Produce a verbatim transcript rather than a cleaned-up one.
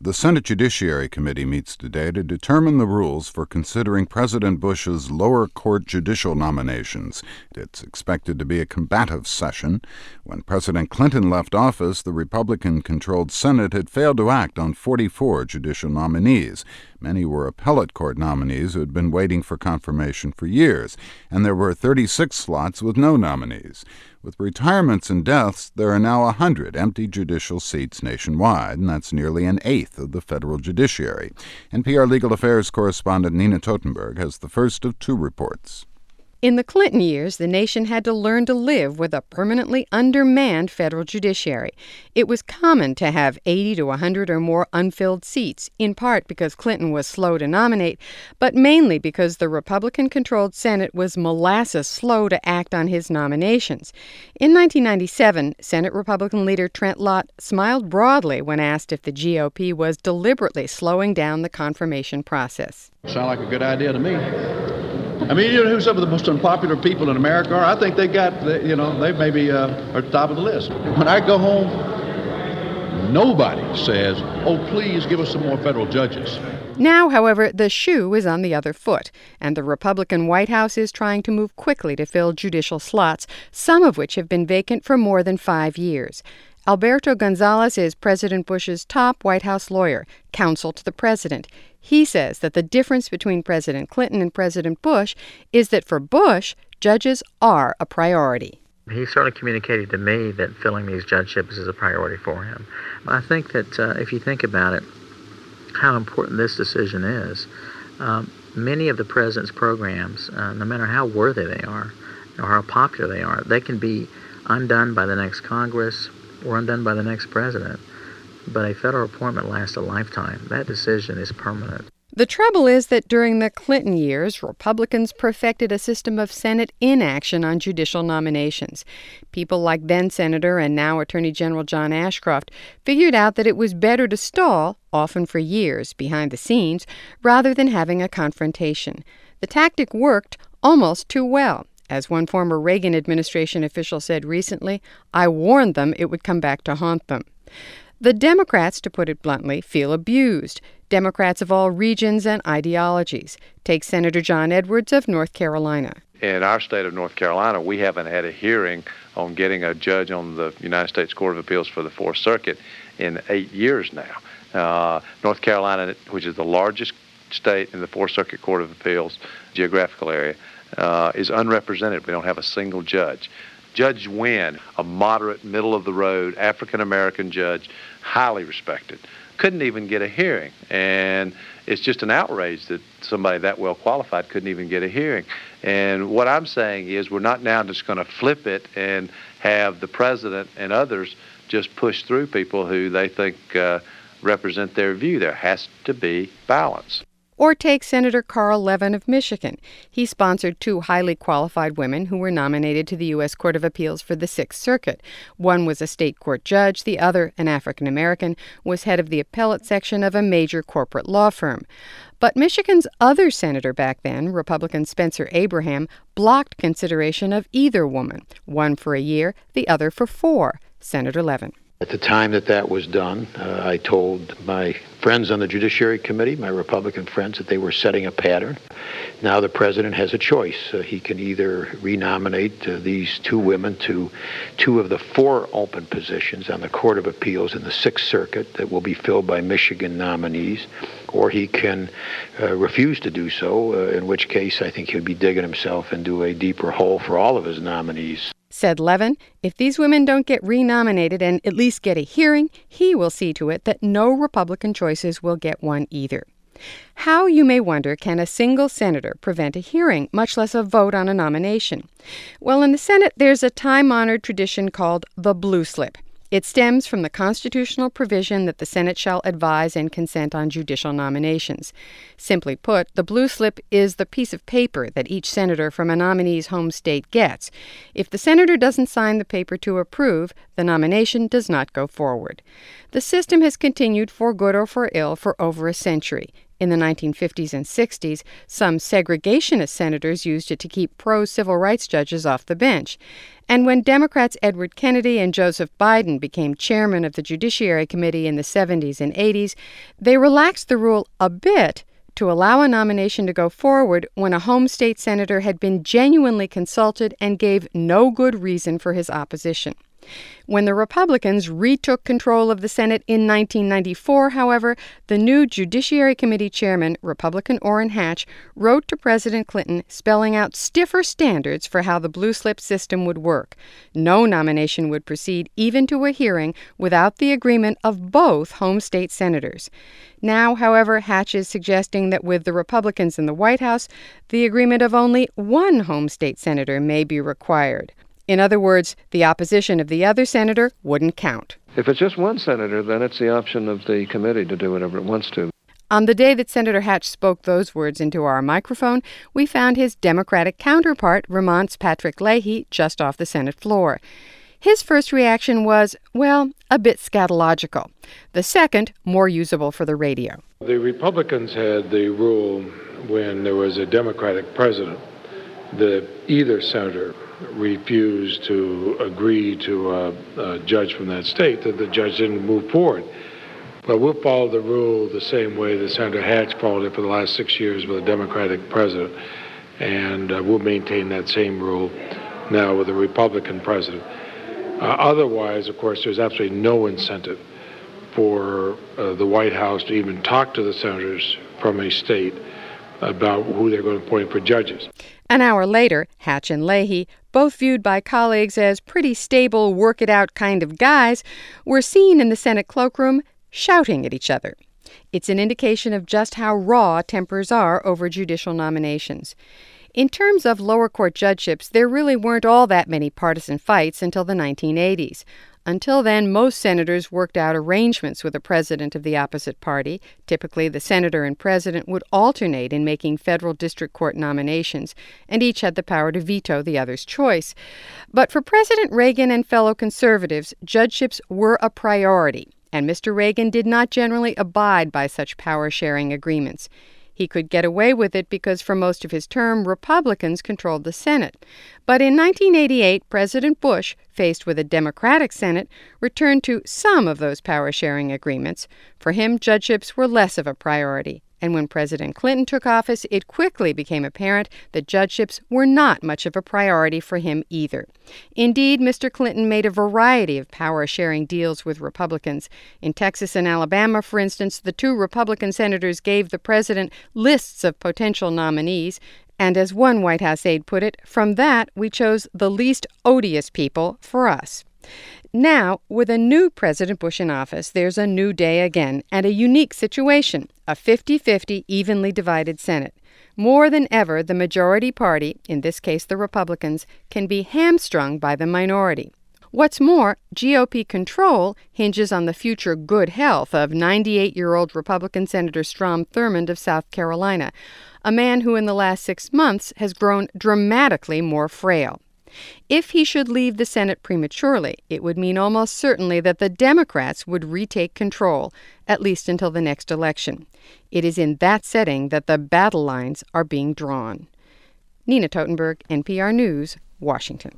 The Senate Judiciary Committee meets today to determine the rules for considering President Bush's lower court judicial nominations. It's expected to be a combative session. When President Clinton left office, the Republican-controlled Senate had failed to act on forty-four judicial nominees. Many were appellate court nominees who had been waiting for confirmation for years, and there were thirty-six slots with no nominees. With retirements and deaths, there are now one hundred empty judicial seats nationwide, and that's nearly an eighth of the federal judiciary. N P R Legal Affairs correspondent Nina Totenberg has the first of two reports. In the Clinton years, the nation had to learn to live with a permanently undermanned federal judiciary. It was common to have eighty to one hundred or more unfilled seats, in part because Clinton was slow to nominate, but mainly because the Republican-controlled Senate was molasses slow to act on his nominations. In nineteen ninety-seven, Senate Republican leader Trent Lott smiled broadly when asked if the G O P was deliberately slowing down the confirmation process. Sound like a good idea to me. I mean, you know who some of the most unpopular people in America are? I think they got, you know, they maybe uh, are at the top of the list. When I go home, nobody says, oh, please give us some more federal judges. Now, however, the shoe is on the other foot, and the Republican White House is trying to move quickly to fill judicial slots, some of which have been vacant for more than five years. Alberto Gonzales is President Bush's top White House lawyer, counsel to the president. He says that the difference between President Clinton and President Bush is that for Bush, judges are a priority. He certainly communicated to me that filling these judgeships is a priority for him. I think that uh, if you think about it, how important this decision is, um, many of the president's programs, uh, no matter how worthy they are or how popular they are, they can be undone by the next Congress or undone by the next president. But a federal appointment lasts a lifetime. That decision is permanent. The trouble is that during the Clinton years, Republicans perfected a system of Senate inaction on judicial nominations. People like then-Senator and now Attorney General John Ashcroft figured out that it was better to stall, often for years, behind the scenes, rather than having a confrontation. The tactic worked almost too well. As one former Reagan administration official said recently, I warned them it would come back to haunt them. The Democrats, to put it bluntly, feel abused. Democrats of all regions and ideologies. Take Senator John Edwards of North Carolina. In our state of North Carolina, we haven't had a hearing on getting a judge on the United States Court of Appeals for the Fourth Circuit in eight years now. Uh, North Carolina, which is the largest state in the Fourth Circuit Court of Appeals geographical area, uh, is unrepresented. We don't have a single judge. Judge Wynn, a moderate, middle-of-the-road, African-American judge, highly respected, couldn't even get a hearing. And it's just an outrage that somebody that well qualified couldn't even get a hearing. And what I'm saying is we're not now just going to flip it and have the president and others just push through people who they think uh, represent their view. There has to be balance. Or take Senator Carl Levin of Michigan. He sponsored two highly qualified women who were nominated to the U S Court of Appeals for the Sixth Circuit. One was a state court judge. The other, an African-American, was head of the appellate section of a major corporate law firm. But Michigan's other senator back then, Republican Spencer Abraham, blocked consideration of either woman, one for a year, the other for four. Senator Levin. At the time that that was done, uh, I told my friends on the Judiciary Committee, my Republican friends, that they were setting a pattern. Now the president has a choice. Uh, he can either renominate uh, these two women to two of the four open positions on the Court of Appeals in the Sixth Circuit that will be filled by Michigan nominees, or he can uh, refuse to do so, uh, in which case I think he'll be digging himself into a deeper hole for all of his nominees. Said Levin, if these women don't get renominated and at least get a hearing, he will see to it that no Republican choices will get one either. How, you may wonder, can a single senator prevent a hearing, much less a vote on a nomination? Well, in the Senate, there's a time-honored tradition called the blue slip. It stems from the constitutional provision that the Senate shall advise and consent on judicial nominations. Simply put, the blue slip is the piece of paper that each senator from a nominee's home state gets. If the senator doesn't sign the paper to approve, the nomination does not go forward. The system has continued for good or for ill for over a century. In the nineteen fifties and sixties, some segregationist senators used it to keep pro-civil rights judges off the bench. And when Democrats Edward Kennedy and Joseph Biden became chairman of the Judiciary Committee in the seventies and eighties, they relaxed the rule a bit to allow a nomination to go forward when a home state senator had been genuinely consulted and gave no good reason for his opposition. When the Republicans retook control of the Senate in nineteen ninety-four, however, the new Judiciary Committee chairman, Republican Orrin Hatch, wrote to President Clinton spelling out stiffer standards for how the blue slip system would work. No nomination would proceed even to a hearing without the agreement of both home state senators. Now, however, Hatch is suggesting that with the Republicans in the White House, the agreement of only one home state senator may be required. In other words, the opposition of the other senator wouldn't count. If it's just one senator, then it's the option of the committee to do whatever it wants to. On the day that Senator Hatch spoke those words into our microphone, we found his Democratic counterpart, Vermont's Patrick Leahy, just off the Senate floor. His first reaction was, well, a bit scatological. The second, more usable for the radio. The Republicans had the rule when there was a Democratic president that either senator refused to agree to a, a judge from that state, that the judge didn't move forward. But we'll follow the rule the same way that Senator Hatch followed it for the last six years with a Democratic president, and uh, we'll maintain that same rule now with a Republican president. Uh, otherwise, of course, there's absolutely no incentive for uh, the White House to even talk to the senators from a state about who they're going to appoint for judges. An hour later, Hatch and Leahy, both viewed by colleagues as pretty stable, work-it-out kind of guys, were seen in the Senate cloakroom shouting at each other. It's an indication of just how raw tempers are over judicial nominations. In terms of lower court judgeships, there really weren't all that many partisan fights until the nineteen eighties. Until then, most senators worked out arrangements with a president of the opposite party. Typically, the senator and president would alternate in making federal district court nominations, and each had the power to veto the other's choice. But for President Reagan and fellow conservatives, judgeships were a priority, and Mister Reagan did not generally abide by such power-sharing agreements. He could get away with it because for most of his term, Republicans controlled the Senate. But in nineteen eighty-eight, President Bush, faced with a Democratic Senate, returned to some of those power-sharing agreements. For him, judgeships were less of a priority. And when President Clinton took office, it quickly became apparent that judgeships were not much of a priority for him either. Indeed, Mister Clinton made a variety of power-sharing deals with Republicans. In Texas and Alabama, for instance, the two Republican senators gave the president lists of potential nominees. And as one White House aide put it, from that, we chose the least odious people for us. Now, with a new President Bush in office, there's a new day again and a unique situation, a fifty-fifty evenly divided Senate. More than ever, the majority party, in this case the Republicans, can be hamstrung by the minority. What's more, G O P control hinges on the future good health of ninety-eight-year-old Republican Senator Strom Thurmond of South Carolina, a man who in the last six months has grown dramatically more frail. If he should leave the Senate prematurely, it would mean almost certainly that the Democrats would retake control, at least until the next election. It is in that setting that the battle lines are being drawn. Nina Totenberg, N P R News, Washington.